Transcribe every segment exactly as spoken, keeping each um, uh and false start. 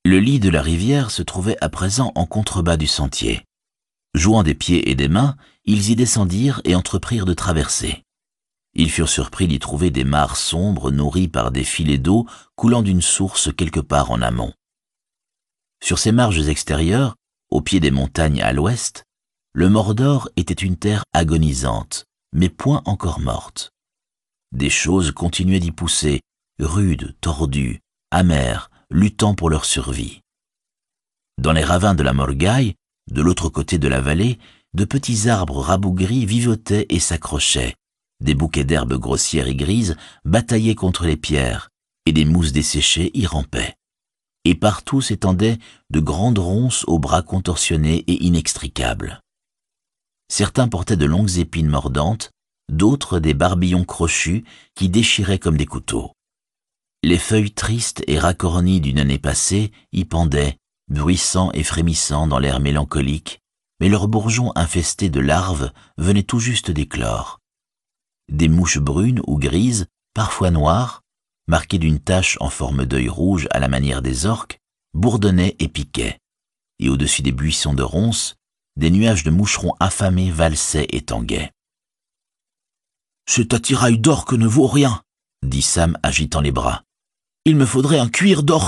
Le lit de la rivière se trouvait à présent en contrebas du sentier. Jouant des pieds et des mains, ils y descendirent et entreprirent de traverser. Ils furent surpris d'y trouver des mares sombres nourries par des filets d'eau coulant d'une source quelque part en amont. Sur ces marges extérieures, au pied des montagnes à l'ouest, le Mordor était une terre agonisante, mais point encore morte. Des choses continuaient d'y pousser, rudes, tordues, amères, luttant pour leur survie. Dans les ravins de la Morgaï, de l'autre côté de la vallée, de petits arbres rabougris vivotaient et s'accrochaient. Des bouquets d'herbes grossières et grises bataillaient contre les pierres, et des mousses desséchées y rampaient. Et partout s'étendaient de grandes ronces aux bras contorsionnés et inextricables. Certains portaient de longues épines mordantes, d'autres des barbillons crochus qui déchiraient comme des couteaux. Les feuilles tristes et racornies d'une année passée y pendaient, bruissant et frémissant dans l'air mélancolique, mais leurs bourgeons infestés de larves venaient tout juste d'éclore. Des mouches brunes ou grises, parfois noires, marquées d'une tache en forme d'œil rouge à la manière des orques, bourdonnaient et piquaient, et au-dessus des buissons de ronces, des nuages de moucherons affamés valsaient et tanguaient. « Cet attirail d'orques ne vaut rien, » dit Sam agitant les bras. « Il me faudrait un cuir d'orque !»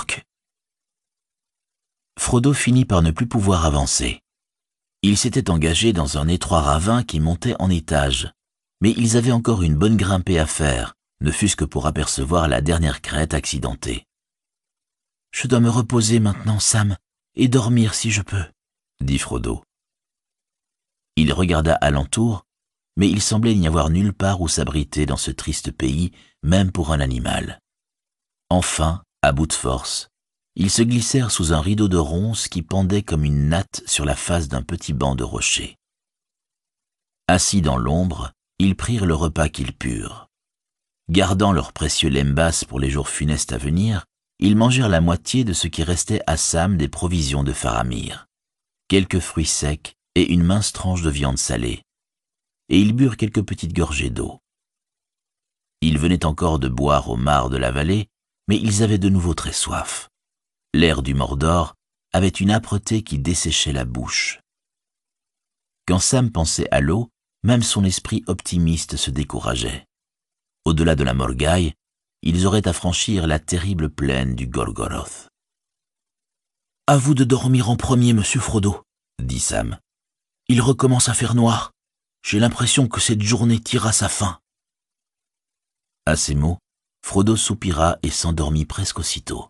Frodo finit par ne plus pouvoir avancer. Il s'était engagé dans un étroit ravin qui montait en étage, mais ils avaient encore une bonne grimpée à faire, ne fût-ce que pour apercevoir la dernière crête accidentée. « Je dois me reposer maintenant, Sam, et dormir si je peux, » dit Frodo. Il regarda alentour, mais il semblait n'y avoir nulle part où s'abriter dans ce triste pays, même pour un animal. Enfin, à bout de force, ils se glissèrent sous un rideau de ronces qui pendait comme une natte sur la face d'un petit banc de rocher. Assis dans l'ombre, ils prirent le repas qu'ils purent. Gardant leurs précieux lembas pour les jours funestes à venir, ils mangèrent la moitié de ce qui restait à Sam des provisions de Faramir, quelques fruits secs et une mince tranche de viande salée, et ils burent quelques petites gorgées d'eau. Ils venaient encore de boire au mar de la vallée, mais ils avaient de nouveau très soif. L'air du Mordor avait une âpreté qui desséchait la bouche. Quand Sam pensait à l'eau, même son esprit optimiste se décourageait. Au-delà de la Morgaï, ils auraient à franchir la terrible plaine du Golgoroth. « À vous de dormir en premier, monsieur Frodo, » dit Sam. « Il recommence à faire noir. J'ai l'impression que cette journée tire à sa fin. » À ces mots, Frodo soupira et s'endormit presque aussitôt.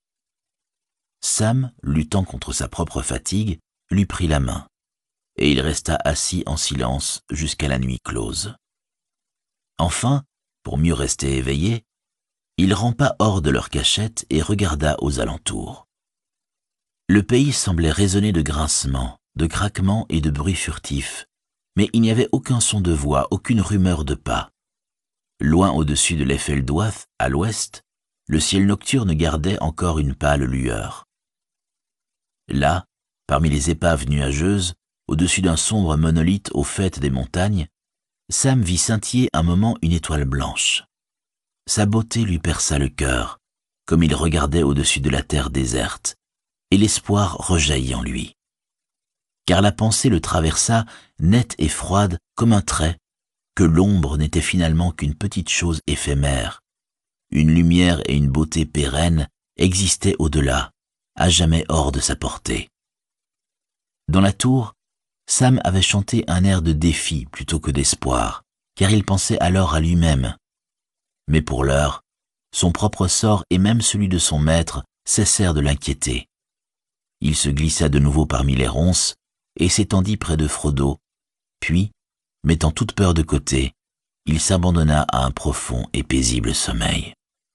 Sam, luttant contre sa propre fatigue, lui prit la main, et il resta assis en silence jusqu'à la nuit close. Enfin, pour mieux rester éveillé, il rampa hors de leur cachette et regarda aux alentours. Le pays semblait résonner de grincements, de craquements et de bruits furtifs, mais il n'y avait aucun son de voix, aucune rumeur de pas. Loin au-dessus de l'Efeldoath, à l'ouest, le ciel nocturne gardait encore une pâle lueur. Là, parmi les épaves nuageuses, au-dessus d'un sombre monolithe au faîte des montagnes, Sam vit scintiller un moment une étoile blanche. Sa beauté lui perça le cœur, comme il regardait au-dessus de la terre déserte, et l'espoir rejaillit en lui. Car la pensée le traversa, nette et froide comme un trait, que l'ombre n'était finalement qu'une petite chose éphémère. Une lumière et une beauté pérennes existaient au-delà, à jamais hors de sa portée. Dans la tour, Sam avait chanté un air de défi plutôt que d'espoir, car il pensait alors à lui-même. Mais pour l'heure, son propre sort et même celui de son maître cessèrent de l'inquiéter. Il se glissa de nouveau parmi les ronces et s'étendit près de Frodo, puis, mettant toute peur de côté, il s'abandonna à un profond et paisible sommeil.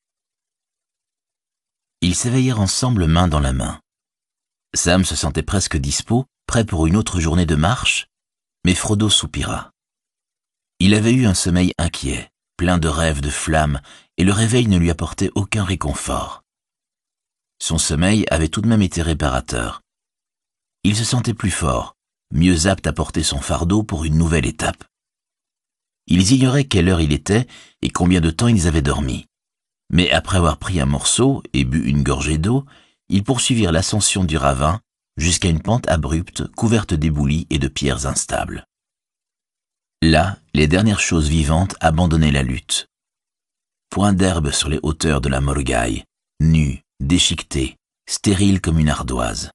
Ils s'éveillèrent ensemble main dans la main. Sam se sentait presque dispos, prêt pour une autre journée de marche, mais Frodo soupira. Il avait eu un sommeil inquiet, plein de rêves de flammes, et le réveil ne lui apportait aucun réconfort. Son sommeil avait tout de même été réparateur. Il se sentait plus fort, mieux apte à porter son fardeau pour une nouvelle étape. Ils ignoraient quelle heure il était et combien de temps ils avaient dormi. Mais après avoir pris un morceau et bu une gorgée d'eau, ils poursuivirent l'ascension du ravin jusqu'à une pente abrupte couverte d'éboulis et de pierres instables. Là, les dernières choses vivantes abandonnaient la lutte. Point d'herbe sur les hauteurs de la Morgaï, nue, déchiquetée, stérile comme une ardoise.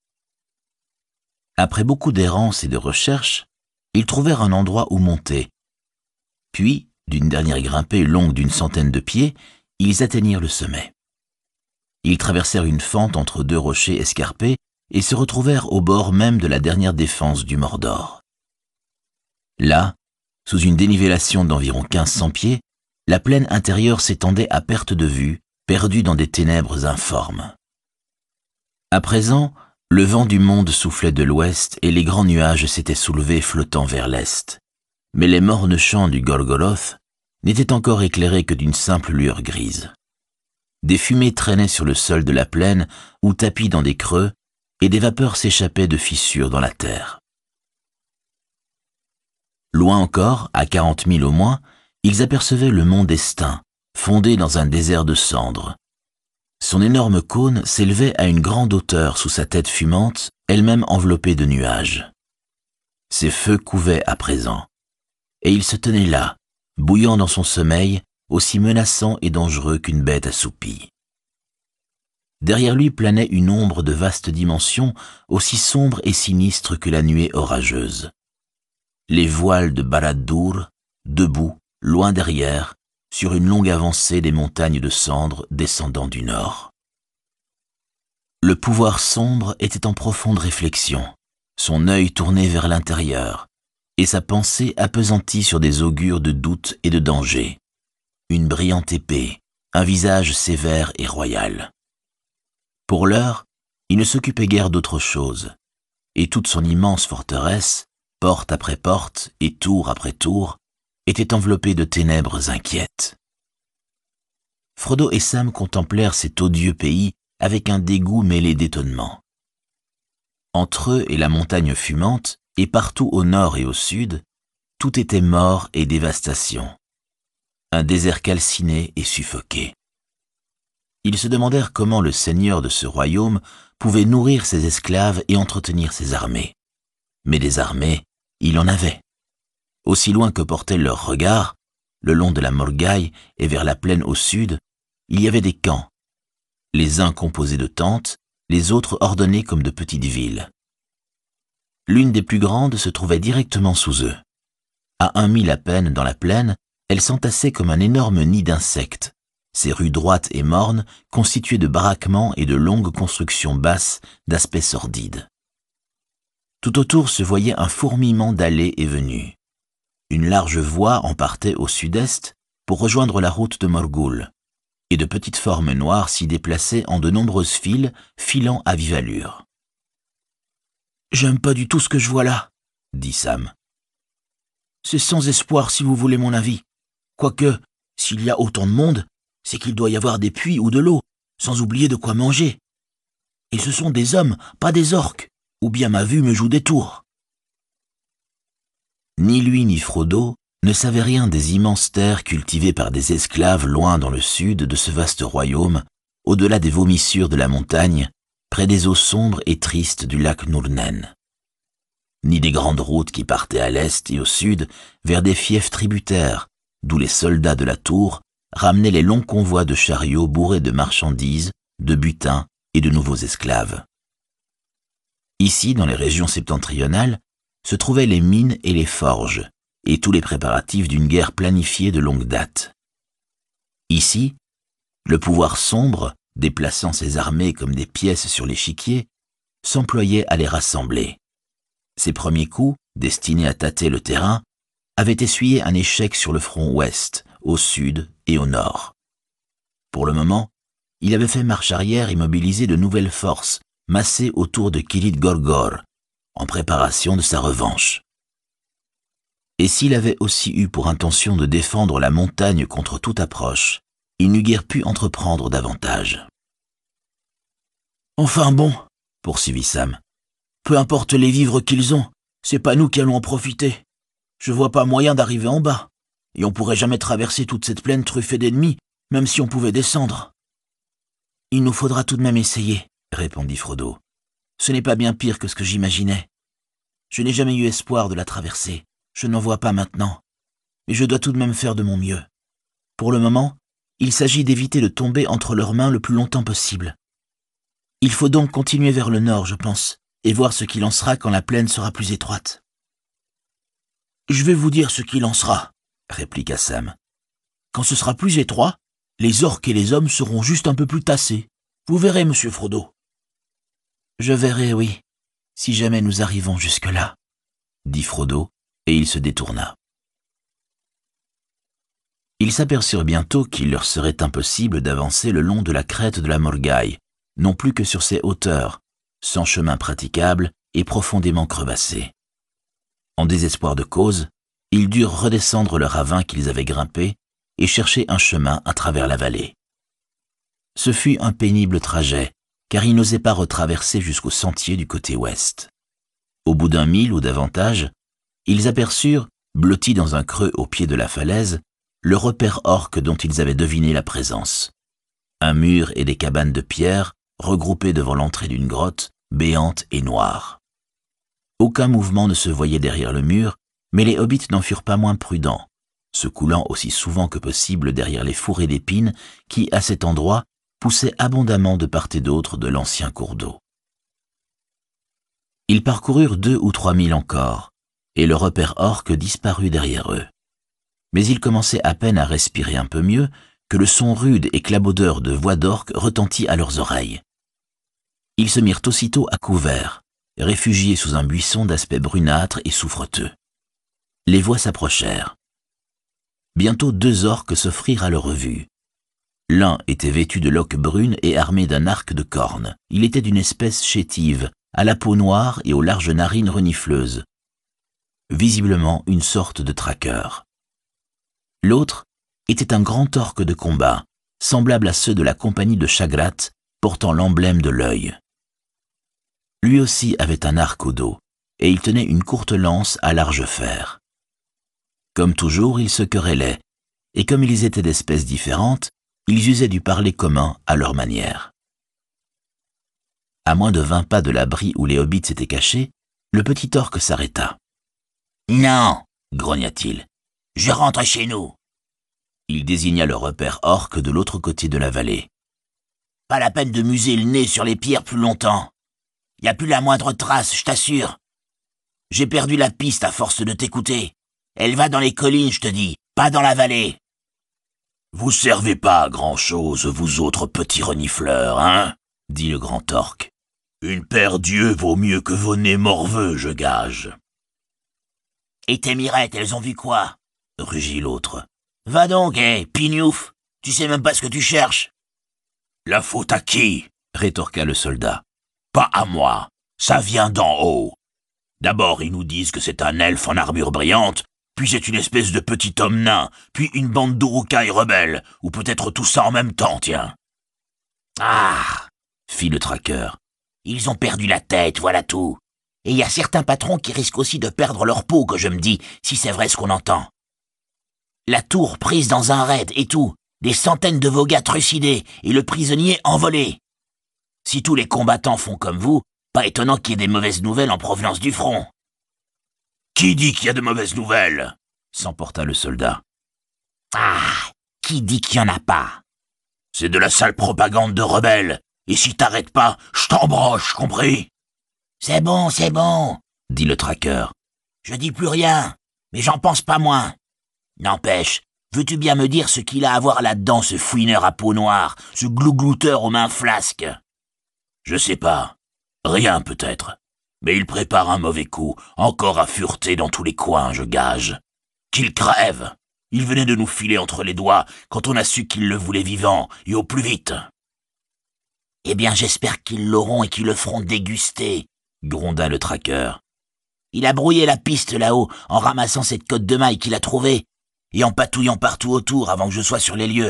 Après beaucoup d'errance et de recherches, ils trouvèrent un endroit où monter. Puis, d'une dernière grimpée longue d'une centaine de pieds, ils atteignirent le sommet. Ils traversèrent une fente entre deux rochers escarpés et se retrouvèrent au bord même de la dernière défense du Mordor. Là, sous une dénivellation d'environ quinze cents pieds, la plaine intérieure s'étendait à perte de vue, perdue dans des ténèbres informes. À présent, le vent du monde soufflait de l'ouest et les grands nuages s'étaient soulevés flottant vers l'est. Mais les mornes champs du Golgoloth n'étaient encore éclairés que d'une simple lueur grise. Des fumées traînaient sur le sol de la plaine ou tapis dans des creux, et des vapeurs s'échappaient de fissures dans la terre. Loin encore, à quarante milles au moins, ils apercevaient le mont Destin, fondé dans un désert de cendres. Son énorme cône s'élevait à une grande hauteur sous sa tête fumante, elle-même enveloppée de nuages. Ses feux couvaient à présent, et il se tenait là, bouillant dans son sommeil, aussi menaçant et dangereux qu'une bête assoupie. Derrière lui planait une ombre de vaste dimension, aussi sombre et sinistre que la nuée orageuse. Les voiles de Barad-dûr, debout, loin derrière, sur une longue avancée des montagnes de cendres descendant du nord. Le pouvoir sombre était en profonde réflexion, son œil tourné vers l'intérieur, et sa pensée appesantie sur des augures de doute et de danger. Une brillante épée, un visage sévère et royal. Pour l'heure, il ne s'occupait guère d'autre chose, et toute son immense forteresse, porte après porte et tour après tour, était enveloppée de ténèbres inquiètes. Frodo et Sam contemplèrent cet odieux pays avec un dégoût mêlé d'étonnement. Entre eux et la montagne fumante, et partout au nord et au sud, tout était mort et dévastation. Un désert calciné et suffoqué. Ils se demandèrent comment le seigneur de ce royaume pouvait nourrir ses esclaves et entretenir ses armées. Mais des armées, il en avait. Aussi loin que portait leur regard, le long de la Morgaï et vers la plaine au sud, il y avait des camps, les uns composés de tentes, les autres ordonnés comme de petites villes. L'une des plus grandes se trouvait directement sous eux. À un mille à peine dans la plaine, elle s'entassait comme un énorme nid d'insectes, ses rues droites et mornes constituées de baraquements et de longues constructions basses d'aspect sordide. Tout autour se voyait un fourmillement d'allées et venues. Une large voie en partait au sud-est pour rejoindre la route de Morgul, et de petites formes noires s'y déplaçaient en de nombreuses files, filant à vive allure. « J'aime pas du tout ce que je vois là, » dit Sam. « C'est sans espoir si vous voulez mon avis. Quoique, s'il y a autant de monde, c'est qu'il doit y avoir des puits ou de l'eau, sans oublier de quoi manger. Et ce sont des hommes, pas des orques, ou bien ma vue me joue des tours. » Ni lui ni Frodo ne savaient rien des immenses terres cultivées par des esclaves loin dans le sud de ce vaste royaume, au-delà des vomissures de la montagne, près des eaux sombres et tristes du lac Nurnen. Ni des grandes routes qui partaient à l'est et au sud vers des fiefs tributaires, d'où les soldats de la tour ramenaient les longs convois de chariots bourrés de marchandises, de butin et de nouveaux esclaves. Ici, dans les régions septentrionales, se trouvaient les mines et les forges, et tous les préparatifs d'une guerre planifiée de longue date. Ici, le pouvoir sombre, déplaçant ses armées comme des pièces sur l'échiquier, s'employait à les rassembler. Ses premiers coups, destinés à tâter le terrain, avaient essuyé un échec sur le front ouest, au sud et au nord. Pour le moment, il avait fait marche arrière et mobilisé de nouvelles forces, massées autour de Kirid Gorgor, en préparation de sa revanche. Et s'il avait aussi eu pour intention de défendre la montagne contre toute approche, il n'eût guère pu entreprendre davantage. « Enfin bon, » poursuivit Sam, « peu importe les vivres qu'ils ont, c'est pas nous qui allons en profiter. Je vois pas moyen d'arriver en bas, et on pourrait jamais traverser toute cette plaine truffée d'ennemis, même si on pouvait descendre. Il nous faudra tout de même essayer, répondit Frodo. Ce n'est pas bien pire que ce que j'imaginais. Je n'ai jamais eu espoir de la traverser. Je n'en vois pas maintenant. Mais je dois tout de même faire de mon mieux. Pour le moment, il s'agit d'éviter de tomber entre leurs mains le plus longtemps possible. Il faut donc continuer vers le nord, je pense, et voir ce qu'il en sera quand la plaine sera plus étroite. Je vais vous dire ce qu'il en sera, répliqua Sam. Quand ce sera plus étroit, les orques et les hommes seront juste un peu plus tassés. Vous verrez, monsieur Frodo. Je verrai, oui, si jamais nous arrivons jusque-là, dit Frodo, et il se détourna. Ils s'aperçurent bientôt qu'il leur serait impossible d'avancer le long de la crête de la Morgaï, non plus que sur ses hauteurs, sans chemin praticable et profondément crevassé. En désespoir de cause, ils durent redescendre le ravin qu'ils avaient grimpé et chercher un chemin à travers la vallée. Ce fut un pénible trajet, car ils n'osaient pas retraverser jusqu'au sentier du côté ouest. Au bout d'un mille ou davantage, ils aperçurent, blottis dans un creux au pied de la falaise, le repère orque dont ils avaient deviné la présence. Un mur et des cabanes de pierre regroupées devant l'entrée d'une grotte, béante et noire. Aucun mouvement ne se voyait derrière le mur, mais les hobbits n'en furent pas moins prudents, se coulant aussi souvent que possible derrière les fourrés d'épines qui, à cet endroit, poussaient abondamment de part et d'autre de l'ancien cours d'eau. Ils parcoururent deux ou trois milles encore, et le repère orque disparut derrière eux. Mais ils commençaient à peine à respirer un peu mieux que le son rude et clabaudeur de voix d'orque retentit à leurs oreilles. Ils se mirent aussitôt à couvert, réfugiés sous un buisson d'aspect brunâtre et souffreteux. Les voix s'approchèrent. Bientôt deux orques s'offrirent à leur vue. L'un était vêtu de loques brunes et armé d'un arc de cornes. Il était d'une espèce chétive, à la peau noire et aux larges narines renifleuses. Visiblement une sorte de traqueur. L'autre était un grand orque de combat, semblable à ceux de la compagnie de Shagrat, portant l'emblème de l'œil. Lui aussi avait un arc au dos, et il tenait une courte lance à large fer. Comme toujours, ils se querellaient, et comme ils étaient d'espèces différentes, ils usaient du parler commun à leur manière. À moins de vingt pas de l'abri où les hobbits s'étaient cachés, le petit orque s'arrêta. « Non !» grogna-t-il. « Je rentre chez nous !» Il désigna le repère orque de l'autre côté de la vallée. « Pas la peine de muser le nez sur les pierres plus longtemps. Y a plus la moindre trace, je t'assure. J'ai perdu la piste à force de t'écouter. Elle va dans les collines, je te dis, pas dans la vallée. » « Vous servez pas à grand-chose, vous autres petits renifleurs, hein ?» dit le grand orque. « Une paire d'yeux vaut mieux que vos nez morveux, je gage. »« Et tes mirettes, elles ont vu quoi ?» rugit l'autre. « Va donc, hé, pignouf, tu sais même pas ce que tu cherches. »« La faute à qui ?» rétorqua le soldat. « Pas à moi, ça vient d'en haut. D'abord, ils nous disent que c'est un elfe en armure brillante, puis c'est une espèce de petit homme nain, puis une bande d'Uruk-hai rebelles, ou peut-être tout ça en même temps, tiens. »« Ah !» fit le traqueur. « Ils ont perdu la tête, voilà tout. Et il y a certains patrons qui risquent aussi de perdre leur peau, que je me dis, si c'est vrai ce qu'on entend. La tour prise dans un raid et tout, des centaines de Voghats trucidés et le prisonnier envolé. Si tous les combattants font comme vous, pas étonnant qu'il y ait des mauvaises nouvelles en provenance du front. » « Qui dit qu'il y a de mauvaises nouvelles ?» s'emporta le soldat. « Ah, qui dit qu'il y en a pas ? C'est de la sale propagande de rebelles, et si t'arrêtes pas, je t'embroche, compris ? » « C'est bon, c'est bon, » dit le traqueur. « Je dis plus rien, mais j'en pense pas moins. N'empêche, veux-tu bien me dire ce qu'il a à voir là-dedans, ce fouineur à peau noire, ce glouglouteur aux mains flasques ? » ?»« Je sais pas. Rien peut-être. Mais il prépare un mauvais coup, encore à fureter dans tous les coins, je gage. Qu'il crève ! Il venait de nous filer entre les doigts quand on a su qu'il le voulait vivant, et au plus vite. »« Eh bien, j'espère qu'ils l'auront et qu'ils le feront déguster, » gronda le traqueur. « Il a brouillé la piste là-haut en ramassant cette côte de maille qu'il a trouvée, et en patouillant partout autour avant que je sois sur les lieux. »«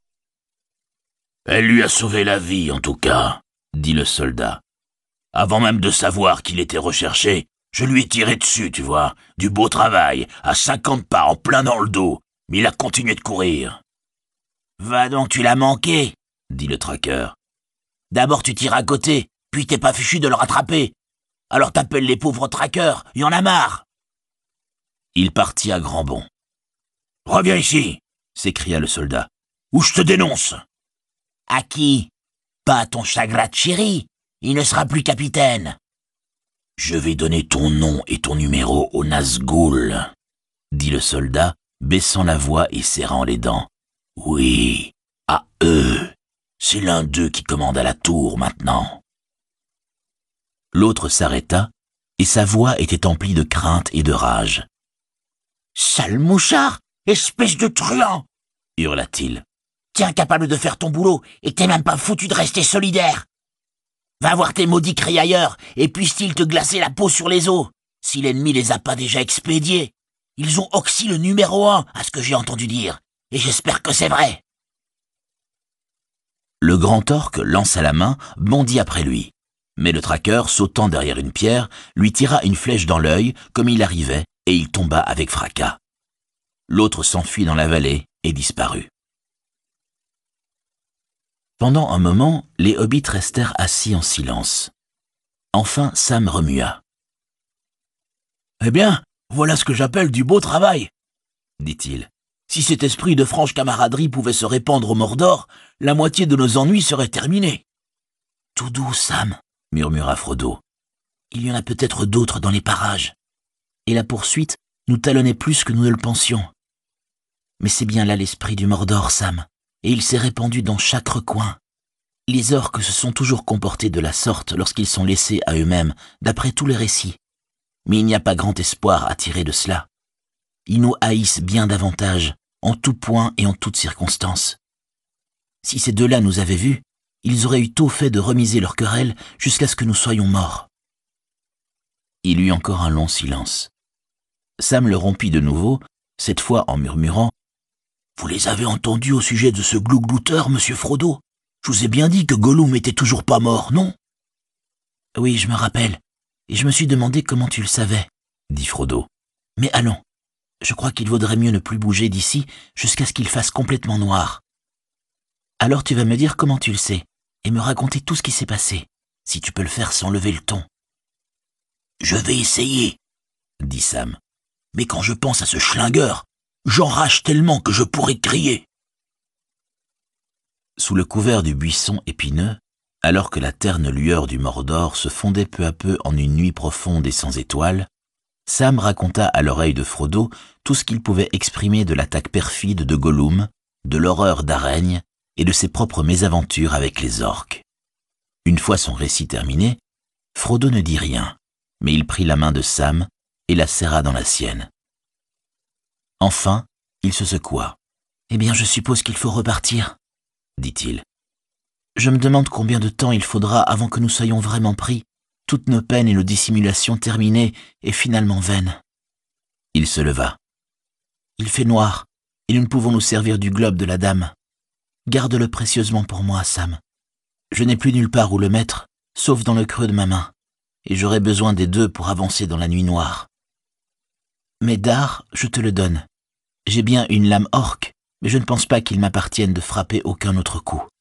Elle lui a sauvé la vie, en tout cas, » dit le soldat. « Avant même de savoir qu'il était recherché, je lui ai tiré dessus, tu vois, du beau travail, à cinquante pas, en plein dans le dos, mais il a continué de courir. »« Va donc, tu l'as manqué, » dit le traqueur. D'abord tu tires à côté, puis t'es pas fichu de le rattraper. Alors t'appelles les pauvres traqueurs, y en a marre. » Il partit à grands bonds. « Reviens ici !» s'écria le soldat, « ou je te dénonce !»« À qui ? Pas à ton chagrin de chéri, il ne sera plus capitaine. »« Je vais donner ton nom et ton numéro aux Nazgûl, » dit le soldat, baissant la voix et serrant les dents. « Oui, à eux. C'est l'un d'eux qui commande à la tour maintenant. » L'autre s'arrêta, et sa voix était emplie de crainte et de rage. « Sale mouchard, espèce de truand !» hurla-t-il. « T'es incapable de faire ton boulot, et t'es même pas foutu de rester solidaire. Va voir tes maudits créailleurs, et puissent-ils te glacer la peau sur les os, si l'ennemi les a pas déjà expédiés. Ils ont oxy le numéro un, à ce que j'ai entendu dire, et j'espère que c'est vrai. » Le grand orque lança la main, bondit après lui. Mais le traqueur, sautant derrière une pierre, lui tira une flèche dans l'œil, comme il arrivait, et il tomba avec fracas. L'autre s'enfuit dans la vallée et disparut. Pendant un moment, les hobbits restèrent assis en silence. Enfin, Sam remua. « Eh bien, voilà ce que j'appelle du beau travail, » dit-il. « Si cet esprit de franche camaraderie pouvait se répandre au Mordor, la moitié de nos ennuis serait terminée. »« Tout doux, Sam, » murmura Frodo. « Il y en a peut-être d'autres dans les parages. Et la poursuite nous talonnait plus que nous ne le pensions. Mais c'est bien là l'esprit du Mordor, Sam, et il s'est répandu dans chaque recoin. Les orques se sont toujours comportés de la sorte lorsqu'ils sont laissés à eux-mêmes, d'après tous les récits. Mais il n'y a pas grand espoir à tirer de cela. Ils nous haïssent bien davantage, en tout point et en toutes circonstances. Si ces deux-là nous avaient vus, ils auraient eu tôt fait de remiser leur querelle jusqu'à ce que nous soyons morts. » Il eut encore un long silence. Sam le rompit de nouveau, cette fois en murmurant « Vous les avez entendus au sujet de ce glouglouteur, monsieur Frodo ? Je vous ai bien dit que Gollum était toujours pas mort, non ?»« Oui, je me rappelle, et je me suis demandé comment tu le savais, » dit Frodo. « Mais allons, je crois qu'il vaudrait mieux ne plus bouger d'ici jusqu'à ce qu'il fasse complètement noir. Alors tu vas me dire comment tu le sais, et me raconter tout ce qui s'est passé, si tu peux le faire sans lever le ton. »« Je vais essayer, » dit Sam. « Mais quand je pense à ce schlingueur, j'enrage tellement que je pourrais crier. » Sous le couvert du buisson épineux, alors que la terne lueur du Mordor se fondait peu à peu en une nuit profonde et sans étoiles, Sam raconta à l'oreille de Frodo tout ce qu'il pouvait exprimer de l'attaque perfide de Gollum, de l'horreur d'Araigne et de ses propres mésaventures avec les orques. Une fois son récit terminé, Frodo ne dit rien, mais il prit la main de Sam et la serra dans la sienne. Enfin, il se secoua. « Eh bien, je suppose qu'il faut repartir, » dit-il. « Je me demande combien de temps il faudra avant que nous soyons vraiment pris, toutes nos peines et nos dissimulations terminées et finalement vaines. » Il se leva. « Il fait noir, et nous ne pouvons nous servir du globe de la dame. Garde-le précieusement pour moi, Sam. Je n'ai plus nulle part où le mettre, sauf dans le creux de ma main, et j'aurai besoin des deux pour avancer dans la nuit noire. Mais Dar, je te le donne. J'ai bien une lame orque, mais je ne pense pas qu'il m'appartienne de frapper aucun autre coup.